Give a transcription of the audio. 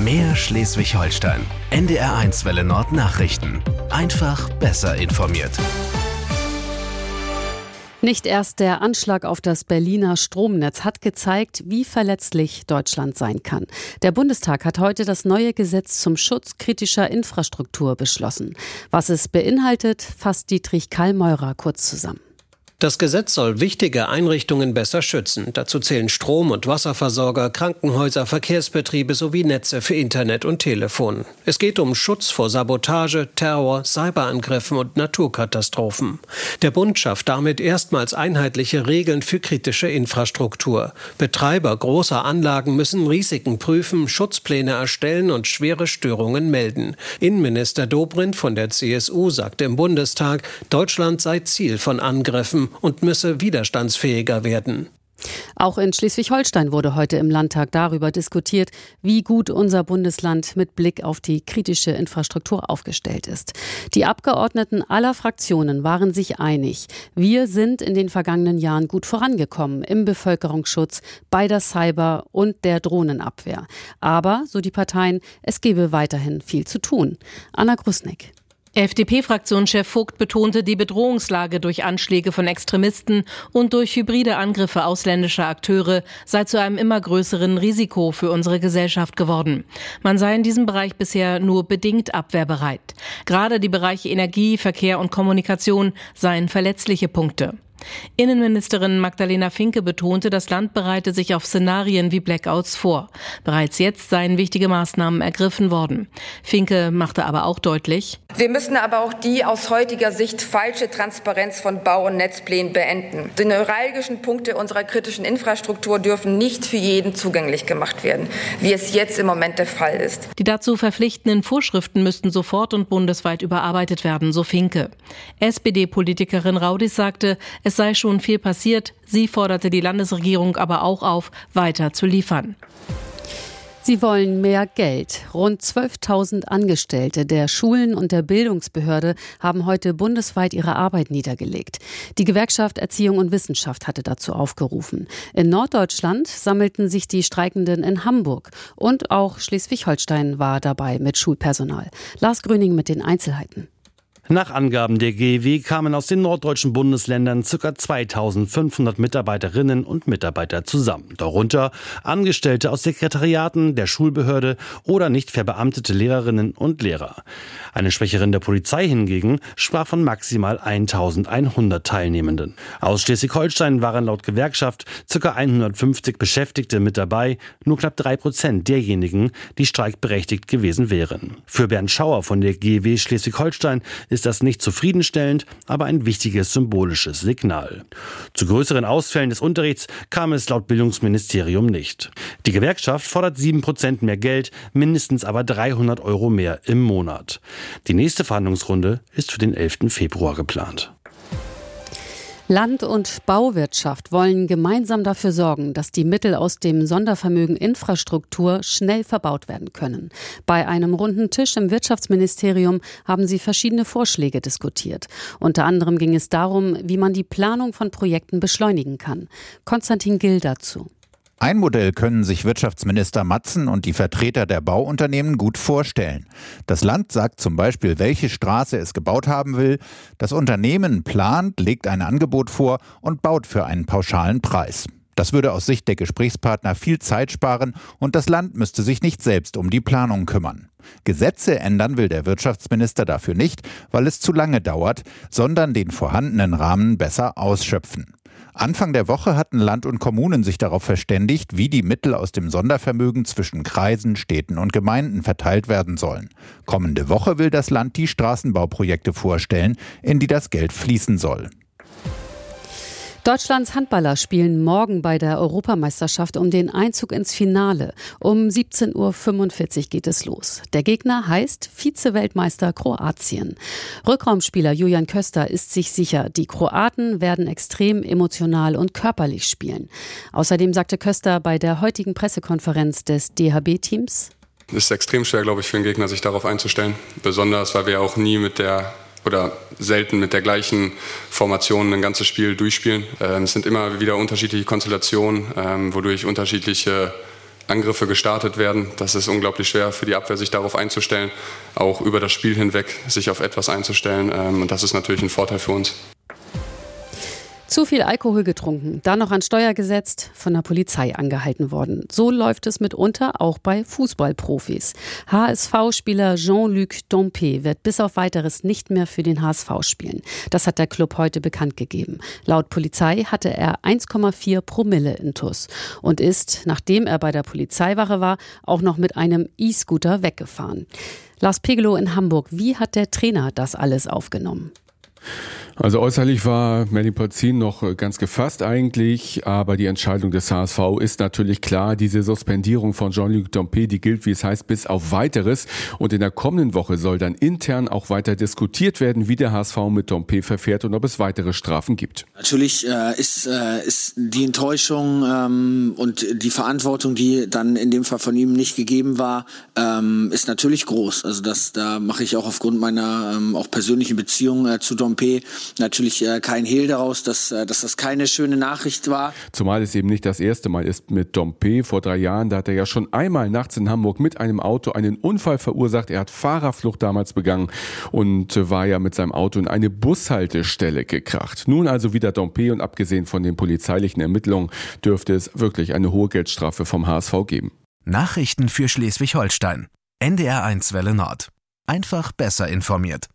Mehr Schleswig-Holstein. NDR1 Welle Nord Nachrichten. Einfach besser informiert. Nicht erst der Anschlag auf das Berliner Stromnetz hat gezeigt, wie verletzlich Deutschland sein kann. Der Bundestag hat heute das neue Gesetz zum Schutz kritischer Infrastruktur beschlossen. Was es beinhaltet, fasst Dietrich Kallmeurer kurz zusammen. Das Gesetz soll wichtige Einrichtungen besser schützen. Dazu zählen Strom- und Wasserversorger, Krankenhäuser, Verkehrsbetriebe sowie Netze für Internet und Telefon. Es geht um Schutz vor Sabotage, Terror, Cyberangriffen und Naturkatastrophen. Der Bund schafft damit erstmals einheitliche Regeln für kritische Infrastruktur. Betreiber großer Anlagen müssen Risiken prüfen, Schutzpläne erstellen und schwere Störungen melden. Innenminister Dobrindt von der CSU sagte im Bundestag, Deutschland sei Ziel von Angriffen und müsse widerstandsfähiger werden. Auch in Schleswig-Holstein wurde heute im Landtag darüber diskutiert, wie gut unser Bundesland mit Blick auf die kritische Infrastruktur aufgestellt ist. Die Abgeordneten aller Fraktionen waren sich einig. Wir sind in den vergangenen Jahren gut vorangekommen im Bevölkerungsschutz, bei der Cyber- und der Drohnenabwehr. Aber, so die Parteien, es gebe weiterhin viel zu tun. Anna Grusnick. FDP-Fraktionschef Vogt betonte, die Bedrohungslage durch Anschläge von Extremisten und durch hybride Angriffe ausländischer Akteure sei zu einem immer größeren Risiko für unsere Gesellschaft geworden. Man sei in diesem Bereich bisher nur bedingt abwehrbereit. Gerade die Bereiche Energie, Verkehr und Kommunikation seien verletzliche Punkte. Innenministerin Magdalena Finke betonte, das Land bereite sich auf Szenarien wie Blackouts vor. Bereits jetzt seien wichtige Maßnahmen ergriffen worden. Finke machte aber auch deutlich: Wir müssen aber auch die aus heutiger Sicht falsche Transparenz von Bau- und Netzplänen beenden. Die neuralgischen Punkte unserer kritischen Infrastruktur dürfen nicht für jeden zugänglich gemacht werden, wie es jetzt im Moment der Fall ist. Die dazu verpflichtenden Vorschriften müssten sofort und bundesweit überarbeitet werden, so Finke. SPD-Politikerin Raudis sagte, es sei schon viel passiert. Sie forderte die Landesregierung aber auch auf, weiter zu liefern. Sie wollen mehr Geld. Rund 12.000 Angestellte der Schulen und der Bildungsbehörde haben heute bundesweit ihre Arbeit niedergelegt. Die Gewerkschaft Erziehung und Wissenschaft hatte dazu aufgerufen. In Norddeutschland sammelten sich die Streikenden in Hamburg. Und auch Schleswig-Holstein war dabei mit Schulpersonal. Lars Gröning mit den Einzelheiten. Nach Angaben der GEW kamen aus den norddeutschen Bundesländern ca. 2.500 Mitarbeiterinnen und Mitarbeiter zusammen. Darunter Angestellte aus Sekretariaten der Schulbehörde oder nicht verbeamtete Lehrerinnen und Lehrer. Eine Sprecherin der Polizei hingegen sprach von maximal 1.100 Teilnehmenden. Aus Schleswig-Holstein waren laut Gewerkschaft ca. 150 Beschäftigte mit dabei, nur knapp 3% derjenigen, die streikberechtigt gewesen wären. Für Bernd Schauer von der GEW Schleswig-Holstein ist das nicht zufriedenstellend, aber ein wichtiges symbolisches Signal. Zu größeren Ausfällen des Unterrichts kam es laut Bildungsministerium nicht. Die Gewerkschaft fordert 7% mehr Geld, mindestens aber 300 € mehr im Monat. Die nächste Verhandlungsrunde ist für den 11. Februar geplant. Land- und Bauwirtschaft wollen gemeinsam dafür sorgen, dass die Mittel aus dem Sondervermögen Infrastruktur schnell verbaut werden können. Bei einem runden Tisch im Wirtschaftsministerium haben sie verschiedene Vorschläge diskutiert. Unter anderem ging es darum, wie man die Planung von Projekten beschleunigen kann. Konstantin Gill dazu. Ein Modell können sich Wirtschaftsminister Matzen und die Vertreter der Bauunternehmen gut vorstellen. Das Land sagt zum Beispiel, welche Straße es gebaut haben will. Das Unternehmen plant, legt ein Angebot vor und baut für einen pauschalen Preis. Das würde aus Sicht der Gesprächspartner viel Zeit sparen und das Land müsste sich nicht selbst um die Planung kümmern. Gesetze ändern will der Wirtschaftsminister dafür nicht, weil es zu lange dauert, sondern den vorhandenen Rahmen besser ausschöpfen. Anfang der Woche hatten Land und Kommunen sich darauf verständigt, wie die Mittel aus dem Sondervermögen zwischen Kreisen, Städten und Gemeinden verteilt werden sollen. Kommende Woche will das Land die Straßenbauprojekte vorstellen, in die das Geld fließen soll. Deutschlands Handballer spielen morgen bei der Europameisterschaft um den Einzug ins Finale. Um 17.45 Uhr geht es los. Der Gegner heißt Vize-Weltmeister Kroatien. Rückraumspieler Julian Köster ist sich sicher, die Kroaten werden extrem emotional und körperlich spielen. Außerdem sagte Köster bei der heutigen Pressekonferenz des DHB-Teams: Es ist extrem schwer, glaube ich, für den Gegner, sich darauf einzustellen. Besonders, weil wir auch nie selten mit der gleichen Formation ein ganzes Spiel durchspielen. Es sind immer wieder unterschiedliche Konstellationen, wodurch unterschiedliche Angriffe gestartet werden. Das ist unglaublich schwer für die Abwehr, sich darauf einzustellen, auch über das Spiel hinweg sich auf etwas einzustellen. Und das ist natürlich ein Vorteil für uns. Zu viel Alkohol getrunken, dann noch an Steuer gesetzt, von der Polizei angehalten worden. So läuft es mitunter auch bei Fußballprofis. HSV-Spieler Jean-Luc Dompe wird bis auf Weiteres nicht mehr für den HSV spielen. Das hat der Club heute bekannt gegeben. Laut Polizei hatte er 1,4 Promille intus und ist, nachdem er bei der Polizeiwache war, auch noch mit einem E-Scooter weggefahren. Lars Pegelow in Hamburg, wie hat der Trainer das alles aufgenommen? Also äußerlich war Manny Polzin noch ganz gefasst eigentlich, aber die Entscheidung des HSV ist natürlich klar. Diese Suspendierung von Jean-Luc Dompe, die gilt, wie es heißt, bis auf Weiteres. Und in der kommenden Woche soll dann intern auch weiter diskutiert werden, wie der HSV mit Dompe verfährt und ob es weitere Strafen gibt. Natürlich ist die Enttäuschung und die Verantwortung, die dann in dem Fall von ihm nicht gegeben war, ist natürlich groß. Also da mache ich auch aufgrund meiner auch persönlichen Beziehung zu Dompe natürlich kein Hehl daraus, dass das keine schöne Nachricht war. Zumal es eben nicht das erste Mal ist mit Dompe. Vor 3 Jahren, da hat er ja schon einmal nachts in Hamburg mit einem Auto einen Unfall verursacht. Er hat Fahrerflucht damals begangen und war ja mit seinem Auto in eine Bushaltestelle gekracht. Nun also wieder Dompe und abgesehen von den polizeilichen Ermittlungen dürfte es wirklich eine hohe Geldstrafe vom HSV geben. Nachrichten für Schleswig-Holstein. NDR 1 Welle Nord. Einfach besser informiert.